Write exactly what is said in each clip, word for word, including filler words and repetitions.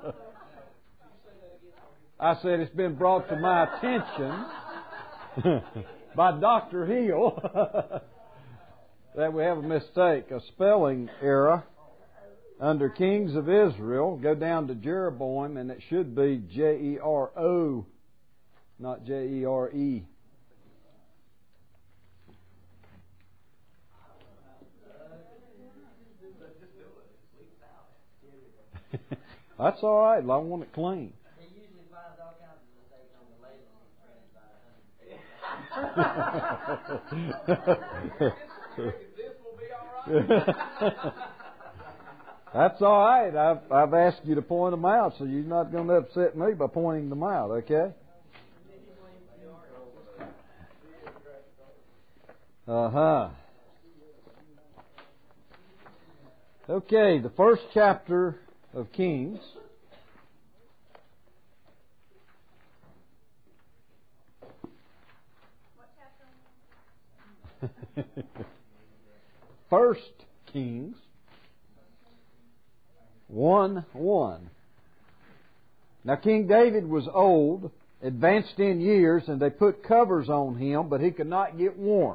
I said it's been brought to my attention by Doctor Hill that we have a mistake, a spelling error under Kings of Israel. Go down to Jeroboam, and it should be J E R O, not J E R E. That's all right. I want it clean. He usually finds all kinds of mistakes on the labels he's printed by a hundred. That's all right. I've, I've asked you to point them out, so you're not going to upset me by pointing them out, okay? Uh-huh. Okay, the first chapter of Kings. First Kings one one. Now King David was old, advanced in years, and they put covers on him, but he could not get warm.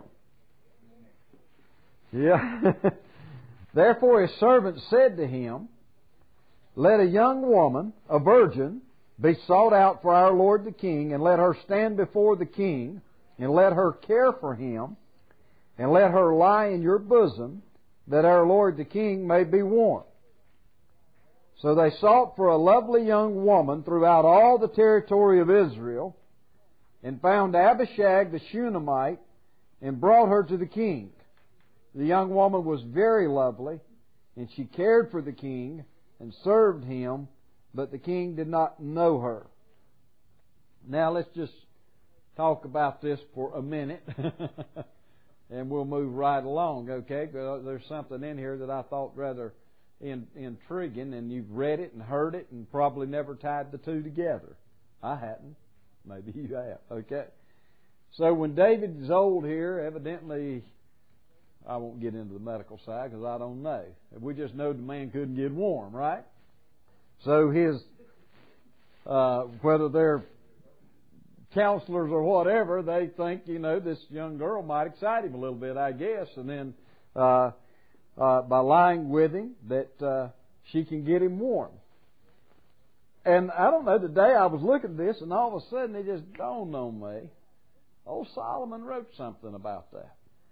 Yeah. Therefore his servant said to him, let a young woman, a virgin, be sought out for our Lord the King, and let her stand before the King, and let her care for him, and let her lie in your bosom, that our Lord the King may be warm. So they sought for a lovely young woman throughout all the territory of Israel, and found Abishag the Shunammite, and brought her to the king. The young woman was very lovely, and she cared for the king, and served him, but the king did not know her. Now let's just talk about this for a minute, and we'll move right along, okay? There's something in here that I thought rather in, intriguing, and you've read it and heard it and probably never tied the two together. I hadn't. Maybe you have, okay? So when David is old here, evidently, I won't get into the medical side because I don't know. We just know the man couldn't get warm, right? So his, uh, whether they're counselors or whatever, they think, you know, this young girl might excite him a little bit, I guess. And then uh, uh, by lying with him, that uh, she can get him warm. And I don't know, the day I was looking at this, and all of a sudden it just dawned on me, old Solomon wrote something about that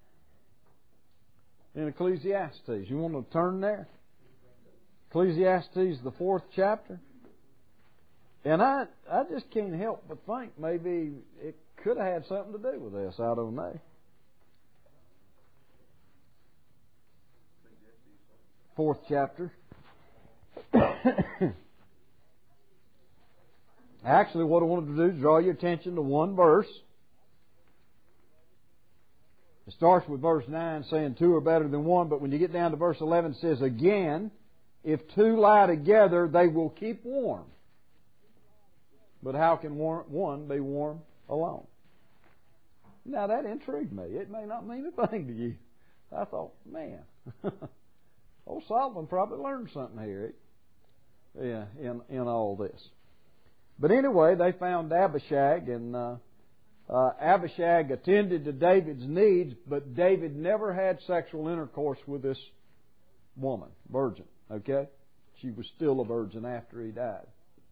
in Ecclesiastes. You want to turn there? Ecclesiastes, the fourth chapter. And I, I just can't help but think maybe it could have had something to do with this. I don't know. Fourth chapter. Actually, what I wanted to do is draw your attention to one verse. It starts with verse nine saying two are better than one, but when you get down to verse eleven it says, again, if two lie together, they will keep warm. But how can one be warm alone? Now that intrigued me. It may not mean a thing to you. I thought, man, old Solomon probably learned something here yeah, in, in all this. But anyway, they found Abishag, and uh, uh, Abishag attended to David's needs, but David never had sexual intercourse with this woman, virgin. Okay? She was still a virgin after he died.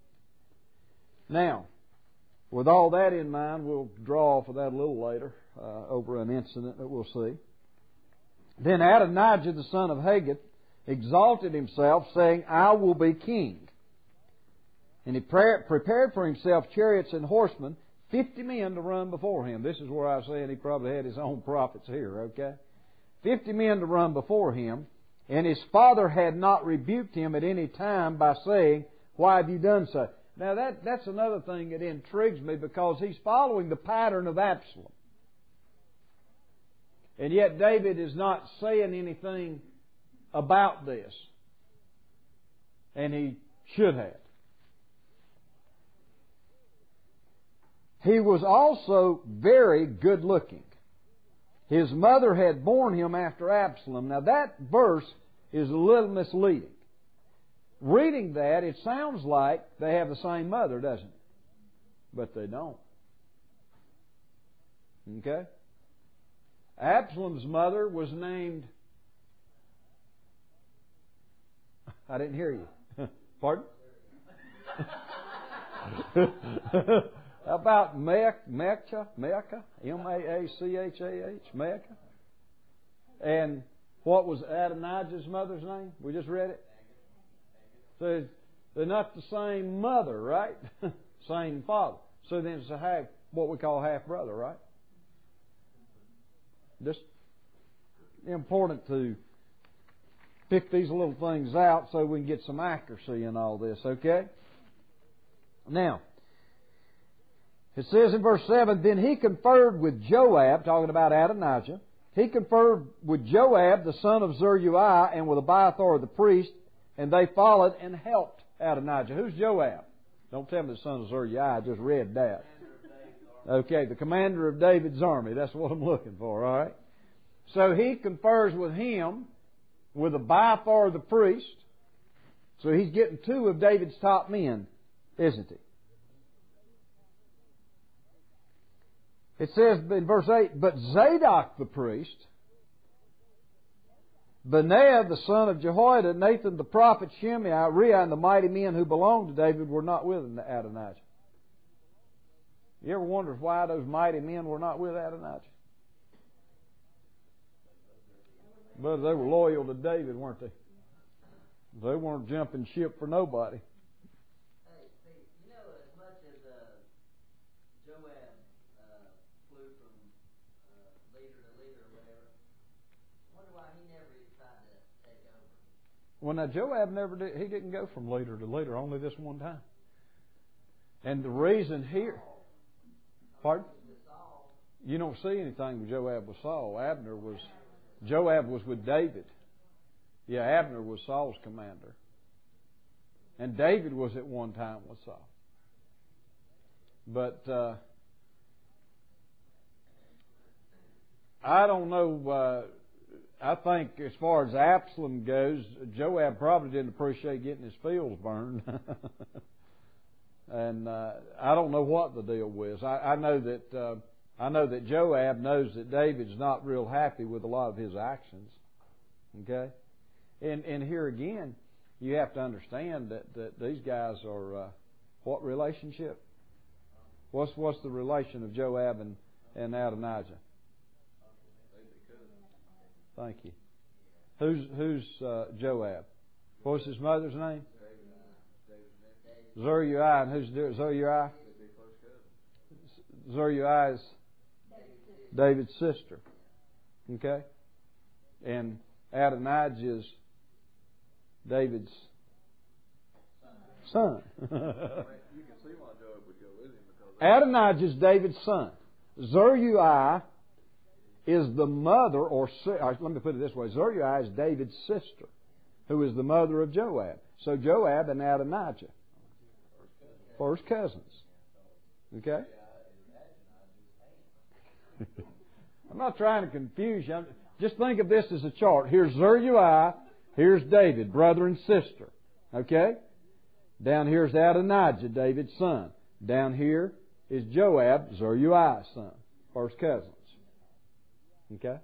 Now, with all that in mind, we'll draw for that a little later uh, over an incident that we'll see. Then Adonijah, the son of Haggith, exalted himself, saying, I will be king. And he prepared for himself chariots and horsemen, fifty men to run before him. This is where I was saying he probably had his own prophets here, okay? Fifty men to run before him. And his father had not rebuked him at any time by saying, why have you done so? Now that, that's another thing that intrigues me, because he's following the pattern of Absalom. And yet David is not saying anything about this. And he should have. He was also very good looking. His mother had borne him after Absalom. Now that verse is a little misleading. reading that, it sounds like they have the same mother, doesn't it? But they don't. Okay? Absalom's mother was named... I didn't hear you. Pardon? How about Maachah? Maachah? M A A C H A H? Maachah? And what was Adonijah's mother's name? We just read it. So they're not the same mother, right? Same father. So then it's a half, what we call half brother, right? Just important to pick these little things out so we can get some accuracy in all this, okay? Now, it says in verse seven, then he conferred with Joab, talking about Adonijah. He conferred with Joab, the son of Zeruiah, and with Abiathar the priest, and they followed and helped Adonijah. Who's Joab? Don't tell me the son of Zeruiah, I just read that. Okay, the commander of David's army. That's what I'm looking for, all right? So he confers with him, with Abiathar the priest. So he's getting two of David's top men, isn't he? It says in verse eight, but Zadok the priest, Benaiah the son of Jehoiada, Nathan the prophet, Shimei, Uriah, and the mighty men who belonged to David were not with Adonijah. You ever wondered why those mighty men were not with Adonijah? But they were loyal to David, weren't they? They weren't jumping ship for nobody. Hey, Pete, you know, as much as uh, Joab uh, flew from uh, leader to leader or whatever, I wonder why he never even tried to take over. Well, now Joab never did. He didn't go from leader to leader, only this one time. And the reason here, pardon? You don't see anything with Joab with Saul. Abner was, Joab was with David. Yeah, Abner was Saul's commander. And David was at one time with Saul. But uh, I don't know. Uh, I think as far as Absalom goes, Joab probably didn't appreciate getting his fields burned. And uh, I don't know what the deal was. I, I know that uh, I know that Joab knows that David's not real happy with a lot of his actions. Okay, and and here again, you have to understand that, that these guys are uh, what relationship? What's what's the relation of Joab and and Adonijah? Thank you. Who's who's uh, Joab? What's his mother's name? Zeruiah. And who's Zeruiah? Zeruiah is David's sister. Okay? And Adonijah is David's son. You can see why Joab would go with him. Adonijah is David's son. Zeruiah is the mother, or let me put it this way. Zeruiah is David's sister, who is the mother of Joab. So Joab and Adonijah, first cousins. Okay? I'm not trying to confuse you. Just think of this as a chart. Here's Zeruiah. Here's David, brother and sister. Okay? Down here's Adonijah, David's son. Down here is Joab, Zeruiah's son. First cousins. Okay?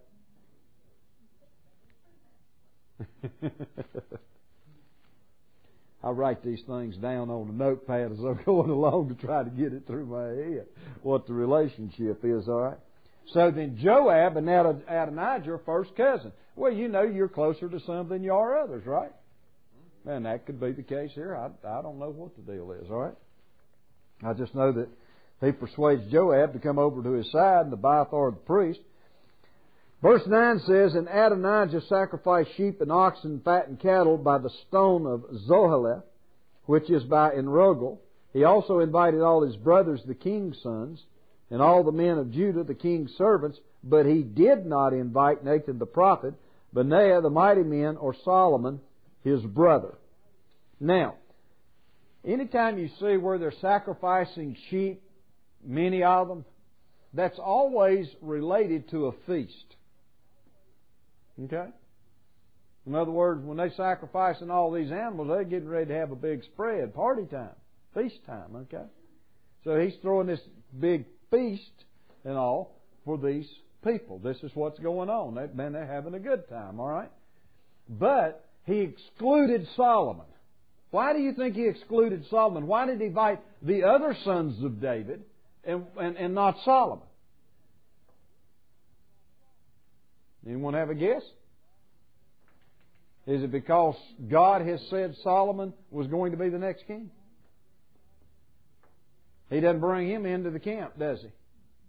I write these things down on a notepad as I'm going along to try to get it through my head, what the relationship is, all right? So then Joab and Adonijah are first cousins. Well, you know you're closer to some than you are others, right? And that could be the case here. I, I don't know what the deal is, all right? I just know that he persuades Joab to come over to his side, and Abiathar the priest. Verse nine says, and Adonijah sacrificed sheep and oxen and fattened cattle by the stone of Zoheleth, which is by Enrogel. He also invited all his brothers, the king's sons, and all the men of Judah, the king's servants, but he did not invite Nathan the prophet, Benaiah the mighty men, or Solomon his brother. Now, anytime you see where they're sacrificing sheep, many of them, that's always related to a feast. Okay? In other words, when they sacrificing all these animals, they're getting ready to have a big spread, party time, feast time, okay? So He's throwing this big feast and all for these people. This is what's going on. They, man, they're having a good time, all right? But He excluded Solomon. Why do you think He excluded Solomon? Why did He invite the other sons of David and, and, and not Solomon? Anyone have a guess? Is it because God has said Solomon was going to be the next king? He doesn't bring him into the camp, does He?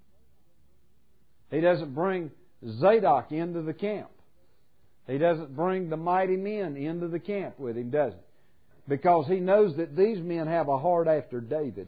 He doesn't bring Zadok into the camp. He doesn't bring the mighty men into the camp with Him, does He? Because He knows that these men have a heart after David.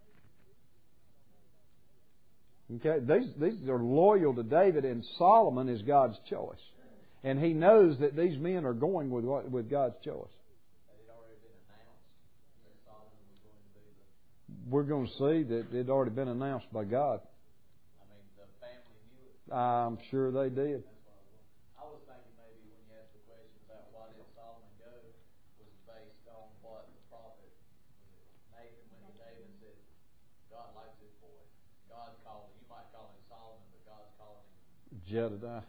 Okay, these, these are loyal to David, and Solomon is God's choice. And He knows that these men are going with with God's choice. It had already been announced that Solomon was going to be the... We're going to see that it had already been announced by God. I mean, the family knew it. I'm sure they did. That's what I was, I was thinking maybe when you asked the question about why did Solomon go, was based on what the prophet Nathan went to David and said, God likes this boy. God's calling, you might call him Solomon, but God's calling him Jedediah.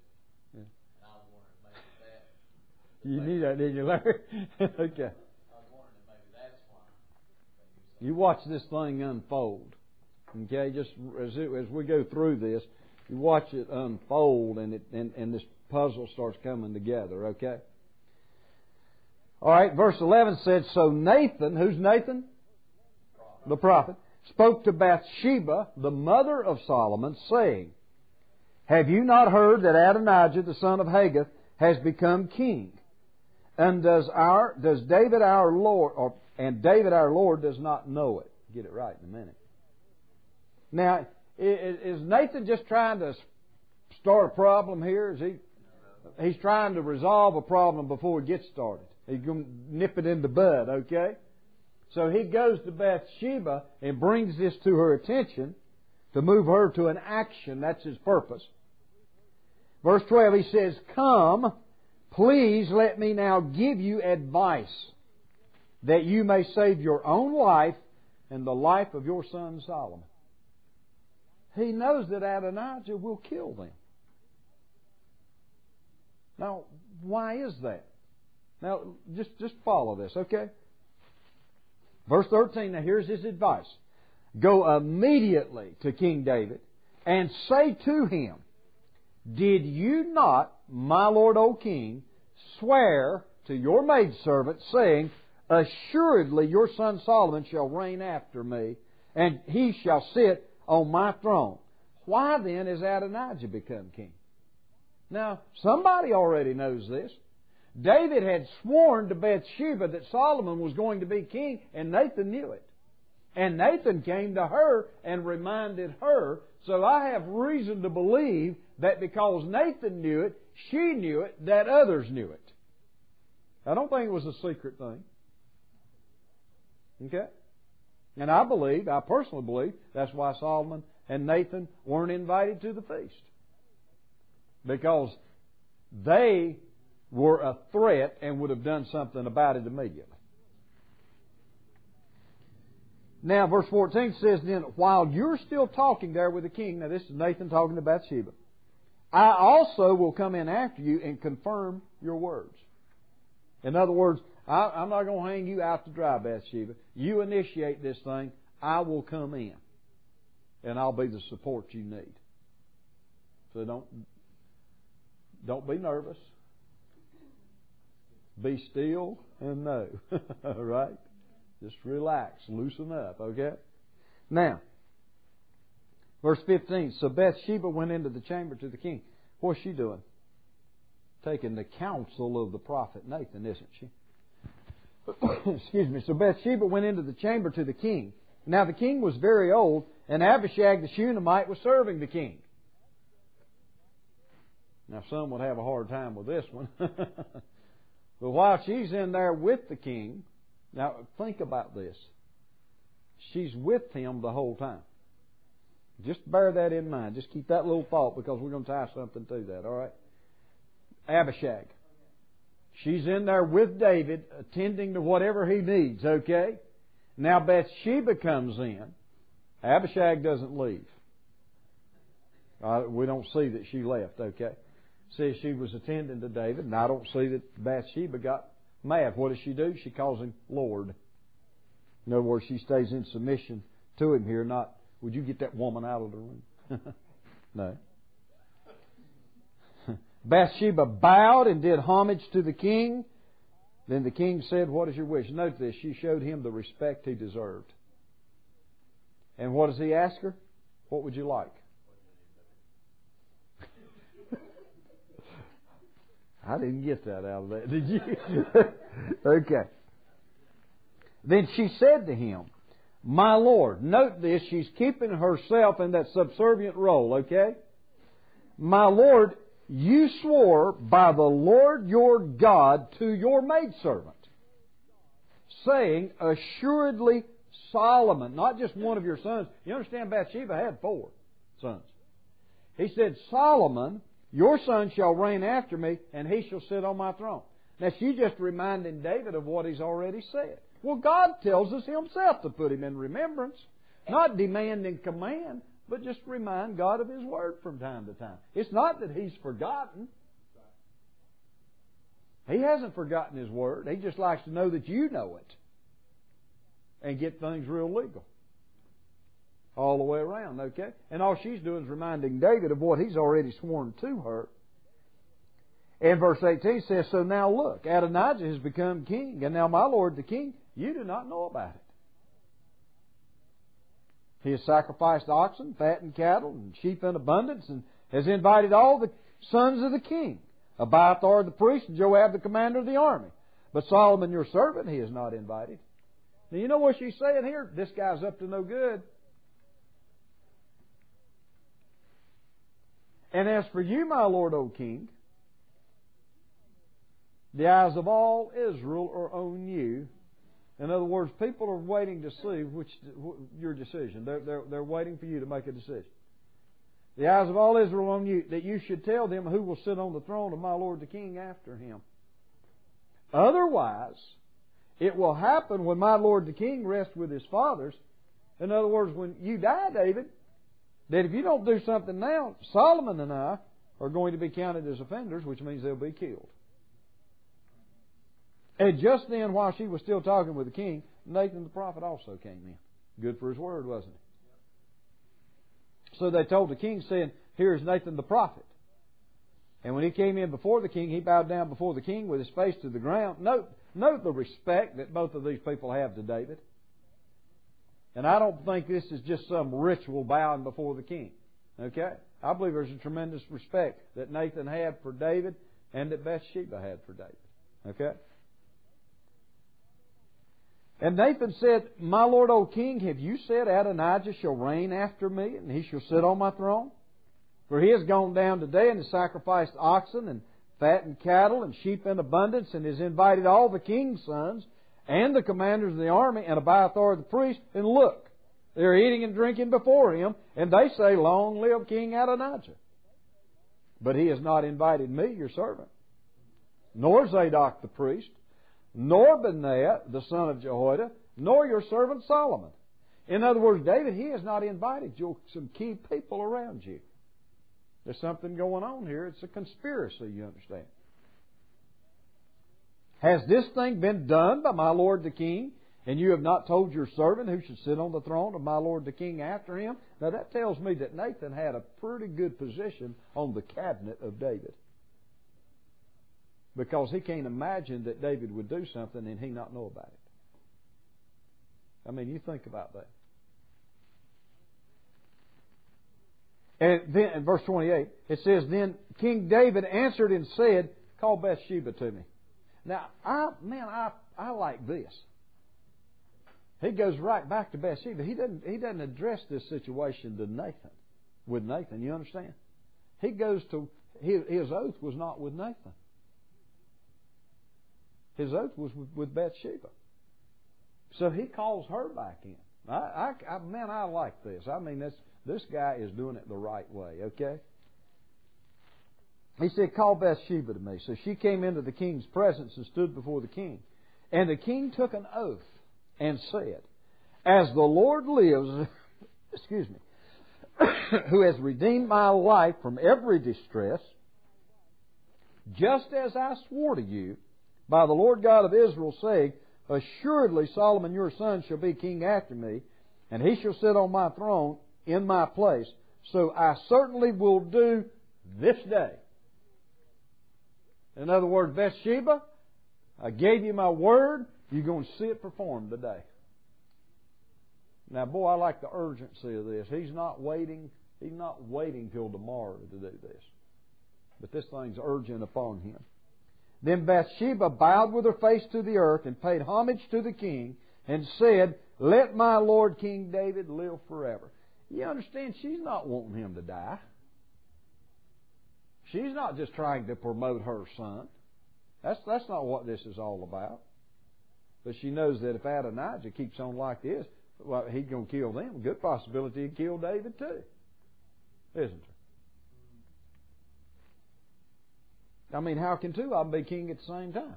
You knew that, didn't you, Larry? Okay. I was wondering if maybe that's why. You watch this thing unfold. Okay, just as it, as we go through this, you watch it unfold, and it and, and this puzzle starts coming together. Okay. All right. Verse eleven said, "So Nathan, who's Nathan? Prophet. The prophet, spoke to Bathsheba, the mother of Solomon, saying, Have you not heard that Adonijah, the son of Haggith, has become king? And does our does David our Lord or and David our Lord does not know it?" Get it right in a minute. Now, is Nathan just trying to start a problem here? Is he? He's trying to resolve a problem before it gets started. He's going to nip it in the bud, okay? So he goes to Bathsheba and brings this to her attention to move her to an action. That's his purpose. Verse twelve, he says, "Come, please let me now give you advice, that you may save your own life and the life of your son Solomon." He knows that Adonijah will kill them. Now, why is that? Now, just, just follow this, okay? Verse thirteen, now here's his advice. "Go immediately to King David and say to him, Did you not, my lord, O king, swear to your maidservant, saying, Assuredly your son Solomon shall reign after me, and he shall sit on my throne. Why then has Adonijah become king?" Now, somebody already knows this. David had sworn to Bathsheba that Solomon was going to be king, and Nathan knew it. And Nathan came to her and reminded her. So I have reason to believe that because Nathan knew it, she knew it, that others knew it. I don't think it was a secret thing. Okay? And I believe, I personally believe, that's why Solomon and Nathan weren't invited to the feast. Because they were a threat and would have done something about it immediately. Now, verse fourteen says, "Then while you're still talking there with the king," now this is Nathan talking to Bathsheba, "I also will come in after you and confirm your words." In other words, I, I'm not going to hang you out to dry, Bathsheba. You initiate this thing, I will come in. And I'll be the support you need. So don't, don't be nervous. Be still and know. All right? Just relax, loosen up, okay? Now, verse fifteen, "So Bathsheba went into the chamber to the king." What's she doing? Taking the counsel of the prophet Nathan, isn't she? Excuse me. "So Bathsheba went into the chamber to the king. Now the king was very old, and Abishag the Shunammite was serving the king." Now some would have a hard time with this one. But while she's in there with the king, now think about this. She's with him the whole time. Just bear that in mind. Just keep that little thought, because we're going to tie something to that, all right? Abishag. She's in there with David, attending to whatever he needs, okay? Now Bathsheba comes in. Abishag doesn't leave. Uh, we don't see that she left, okay? Says she was attending to David, and I don't see that Bathsheba got mad. What does she do? She calls him Lord. In other words, she stays in submission to him here, not, would you get that woman out of the room? No. Bathsheba bowed and did homage to the king. Then the king said, what is your wish? Note this, she showed him the respect he deserved. And what does he ask her? What would you like? I didn't get that out of that, did you? Okay. Then she said to him, my Lord, note this, she's keeping herself in that subservient role, okay? My Lord, you swore by the Lord your God to your maidservant, saying, assuredly Solomon, not just one of your sons. You understand Bathsheba had four sons. He said, Solomon, your son shall reign after me, and he shall sit on my throne. Now she's just reminding David of what he's already said. Well, God tells us Himself to put him in remembrance, not demand and command, but just remind God of His Word from time to time. It's not that He's forgotten. He hasn't forgotten His Word. He just likes to know that you know it and get things real legal all the way around, okay? And all she's doing is reminding David of what he's already sworn to her. And verse eighteen says, so now look, Adonijah has become king, and now my lord the king, you do not know about it. He has sacrificed oxen, fattened cattle, and sheep in abundance, and has invited all the sons of the king, Abiathar the priest, and Joab the commander of the army. But Solomon your servant he has not invited. Now you know what she's saying here? This guy's up to no good. And as for you, my lord, O king, the eyes of all Israel are on you. In other words, people are waiting to see which your decision. They're, they're, they're waiting for you to make a decision. The eyes of all Israel are on you, that you should tell them who will sit on the throne of my lord the king after him. Otherwise, it will happen when my lord the king rests with his fathers. In other words, when you die, David, that if you don't do something now, Solomon and I are going to be counted as offenders, which means they'll be killed. And just then, while she was still talking with the king, Nathan the prophet also came in. Good for his word, wasn't he? So they told the king, saying, here is Nathan the prophet. And when he came in before the king, he bowed down before the king with his face to the ground. Note, note the respect that both of these people have to David. And I don't think this is just some ritual bowing before the king. Okay? I believe there's a tremendous respect that Nathan had for David and that Bathsheba had for David. Okay? And Nathan said, my lord, O king, have you said Adonijah shall reign after me, and he shall sit on my throne? For he has gone down today and has sacrificed oxen and fattened cattle and sheep in abundance, and has invited all the king's sons and the commanders of the army and Abiathar the priest. And look, they're eating and drinking before him, and they say, long live King Adonijah. But he has not invited me, your servant, nor Zadok the priest, nor Benaiah the son of Jehoiada, nor your servant Solomon. In other words, David, he has not invited you, some key people around you. There's something going on here. It's a conspiracy, you understand. Has this thing been done by my lord the king, and you have not told your servant who should sit on the throne of my lord the king after him? Now that tells me that Nathan had a pretty good position on the cabinet of David. Because he can't imagine that David would do something and he not know about it. I mean, you think about that. And then in verse twenty-eight, it says, then King David answered and said, call Bathsheba to me. Now, I, man, I, I like this. He goes right back to Bathsheba. He doesn't, he doesn't address this situation to Nathan, with Nathan, you understand? He goes to, his, his oath was not with Nathan. His oath was with, with Bathsheba. So he calls her back in. I, I, I, man, I like this. I mean, this, this guy is doing it the right way, okay? he said, call Bathsheba to me. So she came into the king's presence and stood before the king. And the king took an oath and said, as the Lord lives, excuse me, who has redeemed my life from every distress, just as I swore to you by the Lord God of Israel, saying, assuredly Solomon your son shall be king after me, and he shall sit on my throne in my place. So I certainly will do this day. In other words, Bathsheba, I gave you my word. You're going to see it performed today. Now, boy, I like the urgency of this. He's not waiting. He's not waiting till tomorrow to do this. But this thing's urgent upon him. Then Bathsheba bowed with her face to the earth and paid homage to the king and said, let my Lord King David live forever. You understand, she's not wanting him to die. She's not just trying to promote her son. That's, that's not what this is all about. But she knows that if Adonijah keeps on like this, well, he's going to kill them. Good possibility he'd kill David too. Isn't there? I mean, how can two of them be king at the same time?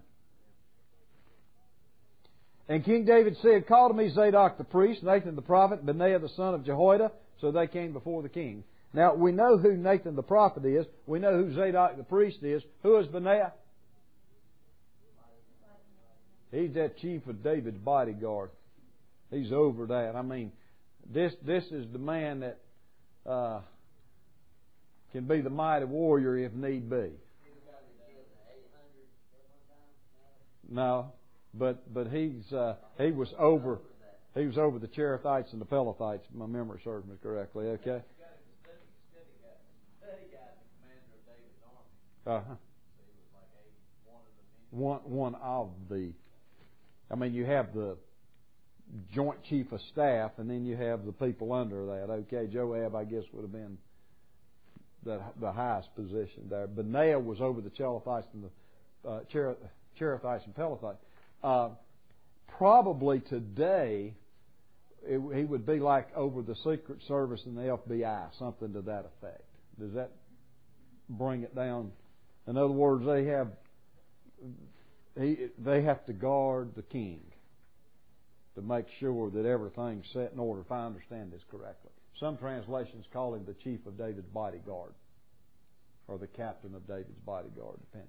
And King David said, call to me Zadok the priest, Nathan the prophet, Benaiah the son of Jehoiada. So they came before the king. Now, we know who Nathan the prophet is. We know who Zadok the priest is. Who is Benaiah? He's that chief of David's bodyguard. He's over that. I mean, this this is the man that uh, can be the mighty warrior if need be. No, but but he's uh, he was over he was over the Cherethites and the Pelethites. If my memory serves me correctly. Okay. Uh huh. One one of the. I mean, you have the joint chief of staff, and then you have the people under that. Okay, Joab, I guess, would have been the the highest position there. Benaiah was over the Cherethites and the uh, Cherethites and Pelethites. Uh, probably today, it, he would be like over the Secret Service and the F B I, something to that effect. Does that bring it down? In other words, they have he, they have to guard the king to make sure that everything's set in order, if I understand this correctly. Some translations call him the chief of David's bodyguard, or the captain of David's bodyguard, depending.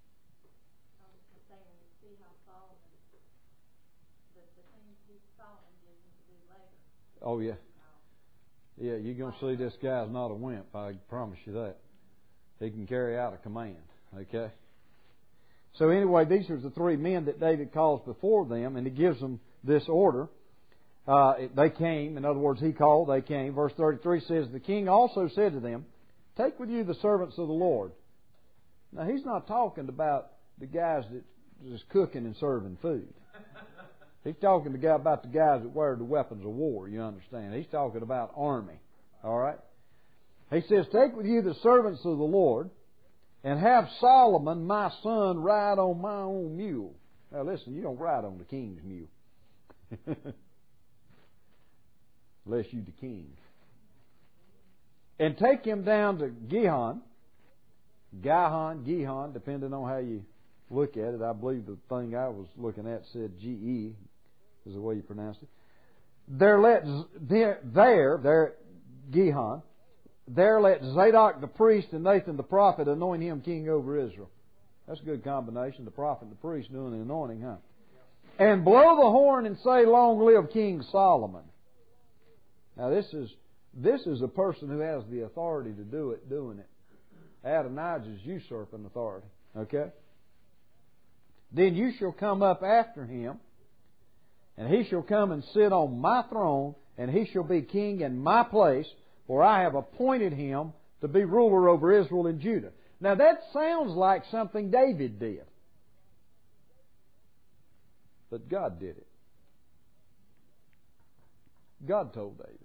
Oh, yeah. Yeah, you're going to see this guy's not a wimp, I promise you that. He can carry out a command, okay? So anyway, these are the three men that David calls before them, and he gives them this order. Uh, they came, in other words, he called, they came. Verse thirty-three says, the king also said to them, take with you the servants of the Lord. Now, he's not talking about the guys that just cooking and serving food. He's talking to about the guys that wear the weapons of war, you understand. He's talking about army, all right? He says, take with you the servants of the Lord, and have Solomon, my son, ride on my own mule. Now listen, you don't ride on the king's mule. Unless you the king. And take him down to Gihon, Gihon, Gihon, depending on how you look at it. I believe the thing I was looking at said G E, is the way you pronounce it. There let there there, there Gihon, there let Zadok the priest and Nathan the prophet anoint him king over Israel. That's a good combination, the prophet and the priest doing the anointing, huh? And blow the horn and say, long live King Solomon. Now this is this is a person who has the authority to do it, doing it. Adonijah's usurping authority. Okay? Then you shall come up after him, and he shall come and sit on my throne, and he shall be king in my place, for I have appointed him to be ruler over Israel and Judah. Now that sounds like something David did. But God did it. God told David.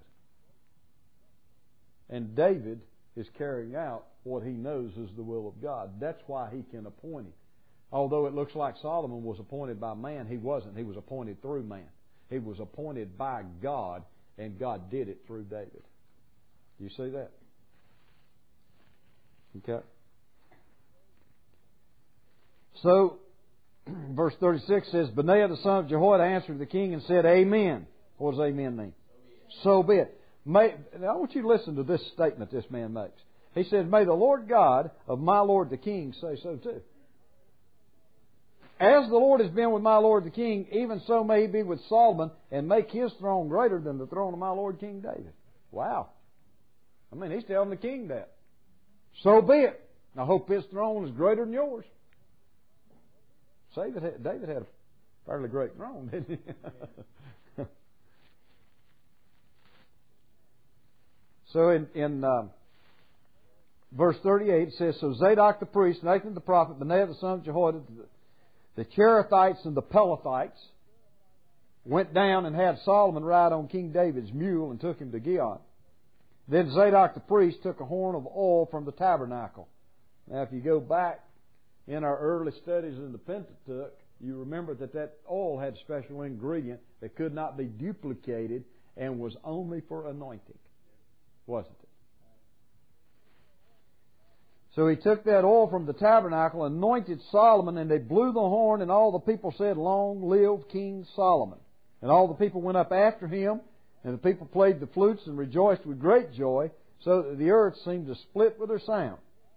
And David is carrying out what he knows is the will of God. That's why he can appoint him. Although it looks like Solomon was appointed by man, he wasn't. He was appointed through man. He was appointed by God, and God did it through David. Do you see that? Okay. So, verse thirty-six says, Benaiah the son of Jehoiada answered the king and said, Amen. What does amen mean? So be it. May, now I want you to listen to this statement this man makes. He said, May the Lord God of my Lord the king say so too. As the Lord has been with my Lord the king, even so may He be with Solomon and make his throne greater than the throne of my Lord King David. Wow. I mean, he's telling the king that. So be it. I hope his throne is greater than yours. David had, David had a fairly great throne, didn't he? So in, in uh, verse thirty-eight it says, So Zadok the priest, Nathan the prophet, Benaiah the son of Jehoiada, the Cherethites and the Pelethites went down and had Solomon ride on King David's mule and took him to Gihon. Then Zadok the priest took a horn of oil from the tabernacle. Now if you go back in our early studies in the Pentateuch, you remember that that oil had a special ingredient that could not be duplicated and was only for anointing. Wasn't it? So he took that oil from the tabernacle, anointed Solomon, and they blew the horn, and all the people said, Long live King Solomon. And all the people went up after him, and the people played the flutes and rejoiced with great joy, so that the earth seemed to split with their sound.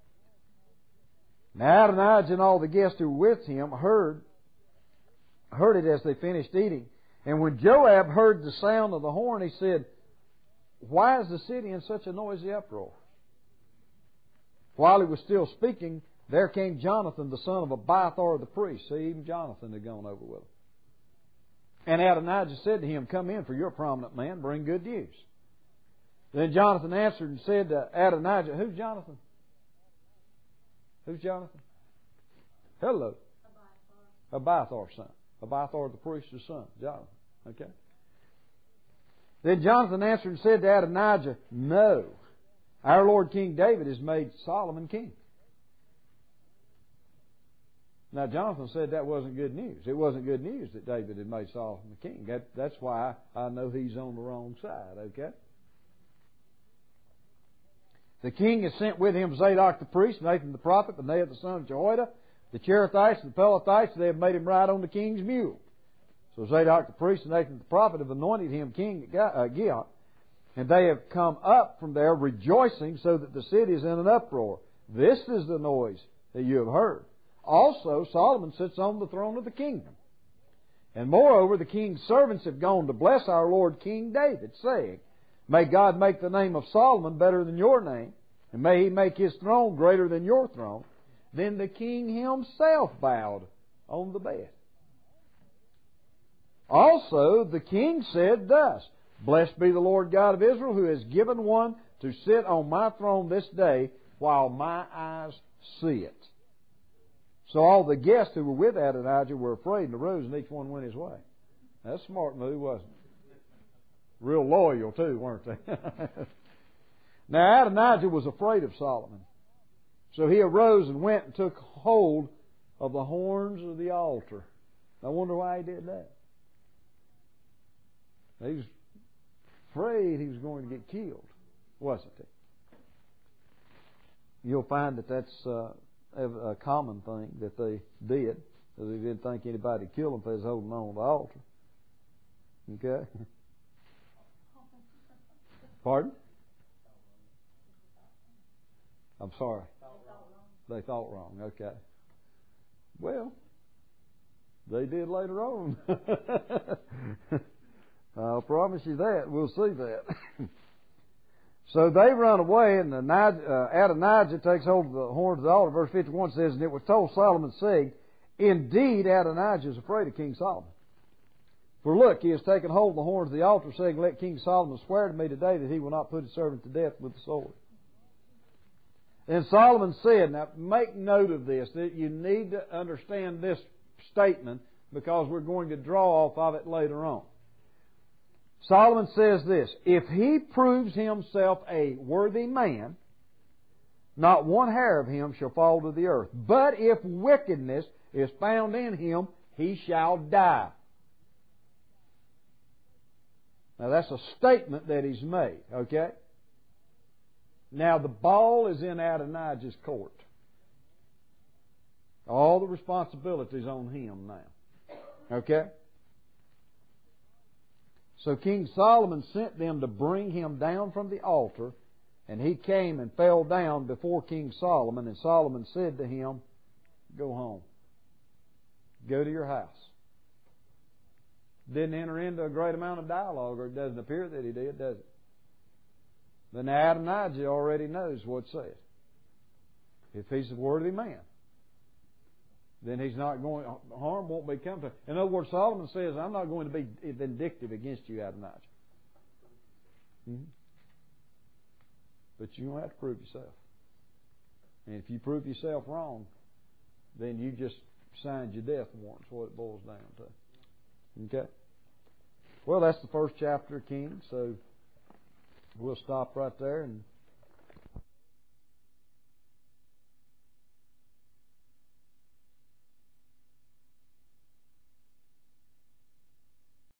Now Adonijah and all the guests who were with him heard, heard it as they finished eating. And when Joab heard the sound of the horn, he said, Why is the city in such a noisy uproar? While he was still speaking, there came Jonathan, the son of Abiathar the priest. See, even Jonathan had gone over with him. And Adonijah said to him, Come in, for you're a prominent man, bring good news. Then Jonathan answered and said to Adonijah, Who's Jonathan? Who's Jonathan? Hello. Abiathar's son. Abiathar the priest's son, Jonathan. Okay. Then Jonathan answered and said to Adonijah, No, our Lord King David has made Solomon king. Now Jonathan said that wasn't good news. It wasn't good news that David had made Solomon the king. That, that's why I know he's on the wrong side, okay? The king has sent with him Zadok the priest, Nathan the prophet, Benaiah the son of Jehoiada, the Cherethites and the Pelethites. They have made him ride on the king's mule. So Zadok the priest and Nathan the prophet have anointed him king at Gihon. And they have come up from there rejoicing, so that the city is in an uproar. This is the noise that you have heard. Also, Solomon sits on the throne of the kingdom. And moreover, the king's servants have gone to bless our Lord King David, saying, May God make the name of Solomon better than your name, and may He make his throne greater than your throne. Then the king himself bowed on the bed. Also, the king said thus, Blessed be the Lord God of Israel, who has given one to sit on my throne this day, while my eyes see it. So all the guests who were with Adonijah were afraid and arose, and each one went his way. That's a smart move, wasn't it? Real loyal, too, weren't they? Now Adonijah was afraid of Solomon. So he arose and went and took hold of the horns of the altar. I wonder why he did that. He was afraid he was going to get killed, wasn't he? You'll find that that's uh, a common thing that they did, because they didn't think anybody would kill them if they was holding on to the altar. Okay? Pardon? I'm sorry. They thought wrong. Okay. Well, they did later on. I'll promise you that. We'll see that. So they run away, and uh, Adonijah takes hold of the horns of the altar. Verse fifty-one says, And it was told Solomon, saying, Indeed, Adonijah is afraid of King Solomon. For look, he has taken hold of the horns of the altar, saying, Let King Solomon swear to me today that he will not put his servant to death with the sword. And Solomon said, now make note of this, that you need to understand this statement, because we're going to draw off of it later on. Solomon says this, If he proves himself a worthy man, not one hair of him shall fall to the earth. But if wickedness is found in him, he shall die. Now that's a statement that he's made, okay? Now the ball is in Adonijah's court. All the responsibility's on him now. Okay? So King Solomon sent them to bring him down from the altar, and he came and fell down before King Solomon, and Solomon said to him, go home. Go to your house. Didn't enter into a great amount of dialogue, or it doesn't appear that he did, does it? Then Adonijah already knows what's said. If he's a worthy man, then he's not going, harm won't be come to him. In other words, Solomon says, I'm not going to be vindictive against you, Adonijah. Mm-hmm. But you don't have to prove yourself. And if you prove yourself wrong, then you just signed your death warrant. That's what it boils down to. Okay? Well, that's the first chapter of Kings, so we'll stop right there and